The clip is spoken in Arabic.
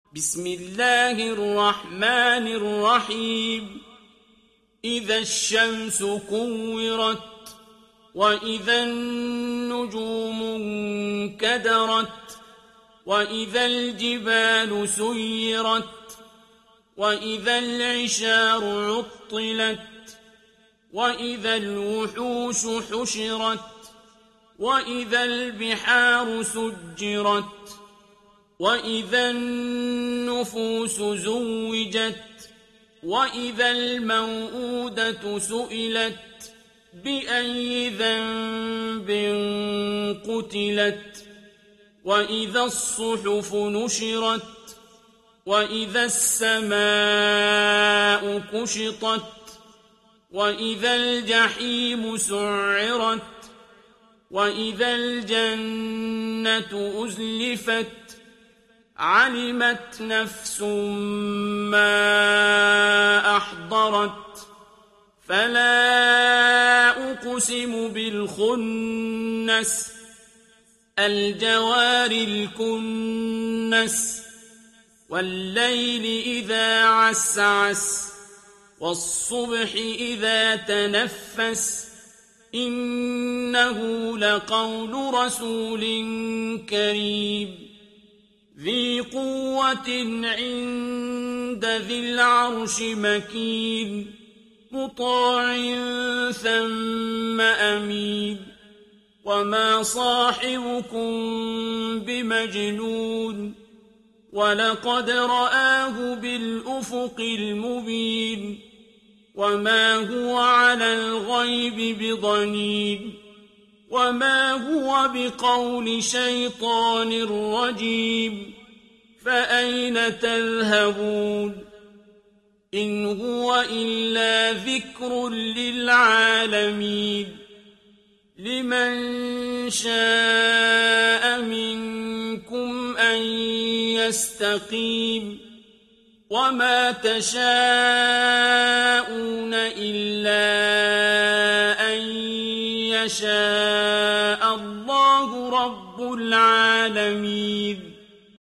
بسم الله الرحمن الرحيم إذا الشمس كورت وإذا النجوم انكدرت وإذا الجبال سيرت وإذا العشار عطلت وإذا الوحوش حشرت وإذا البحار سجرت وإذا النفوس زوجت وإذا الموءودة سئلت بأي ذنب قتلت وإذا الصحف نشرت وإذا السماء كشطت وإذا الجحيم سعرت وإذا الجنة أزلفت علمت نفس ما أحضرت فلا أقسم بالخنس الجوار الكنس والليل إذا عسعس والصبح إذا تنفس إنه لقول رسول كريم ذي قوة عند ذي العرش مكين مطاع ثم أمين وما صاحبكم بمجنون ولقد رآه بالأفق المبين وما هو على الغيب بضنين وما هو بقول شيطان رجيم فأين تذهبون إن هو إلا ذكر للعالمين لمن شاء منكم أن يستقيم وما تشاءون إلا أن يشاء الله رب العالمين